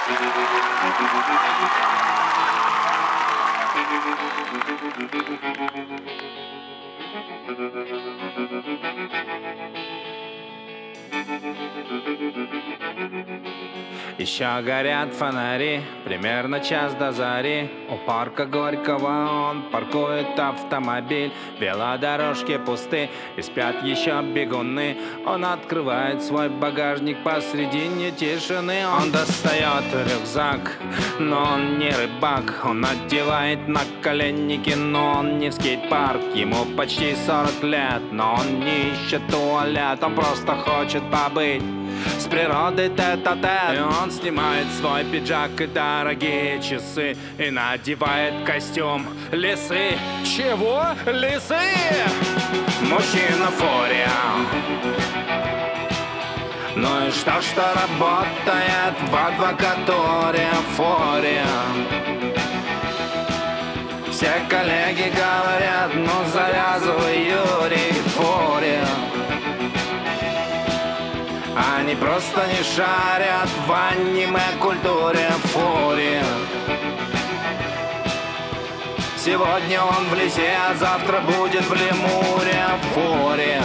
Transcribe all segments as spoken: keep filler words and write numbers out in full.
Еще горят фонари, примерно час до зари. У парка Горького он паркует автомобиль. Велодорожки пусты и спят еще бегуны. Он открывает свой багажник посредине тишины. Он достает рюкзак, но он не рыбак. Он надевает наколенники, но он не в скейт-парк. Ему почти сорок лет, но он не ищет туалет. Он просто хочет побыть с природой тет-а-тет. И он снимает свой пиджак и дорогие часы и надевает костюм лисы. Чего? Лисы! Мужчина фурия. Ну и что, что работает в адвокатуре фурия? Все коллеги говорят, ну завязывай, Юрий, фурия. Они просто не шарят в аниме-культуре фурия. Сегодня он в лесе, а завтра будет в лемуре фурия.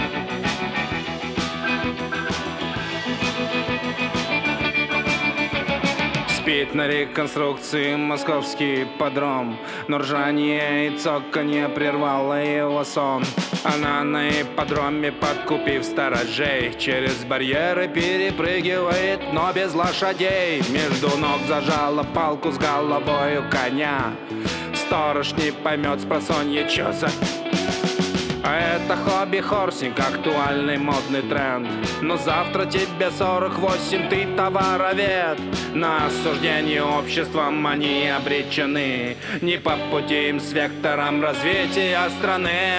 Спит на реконструкции московский ипподром, но ржание и цоканье прервало его сон. Она на ипподроме, подкупив сторожей, через барьеры перепрыгивает, но без лошадей. Между ног зажала палку с головою коня. Сторож не поймет спросонья, чё за... А это хобби-хорсинг, актуальный модный тренд. Но завтра тебе сорок восемь, ты товаровед. На осуждение обществом они обречены. Не по пути им с вектором развития страны.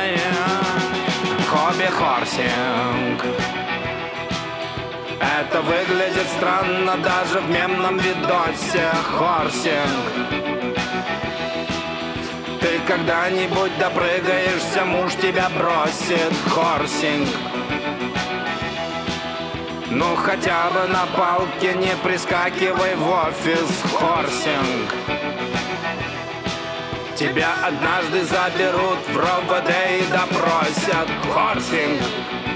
Хобби-хорсинг. Это выглядит странно даже в мемном видосе. Хорсинг. Ты когда-нибудь допрыгаешься, муж тебя бросит. Хорсинг. Ну хотя бы на палке не прискакивай в офис. Хорсинг. Тебя однажды заберут в РОВД и допросят. Хорсинг.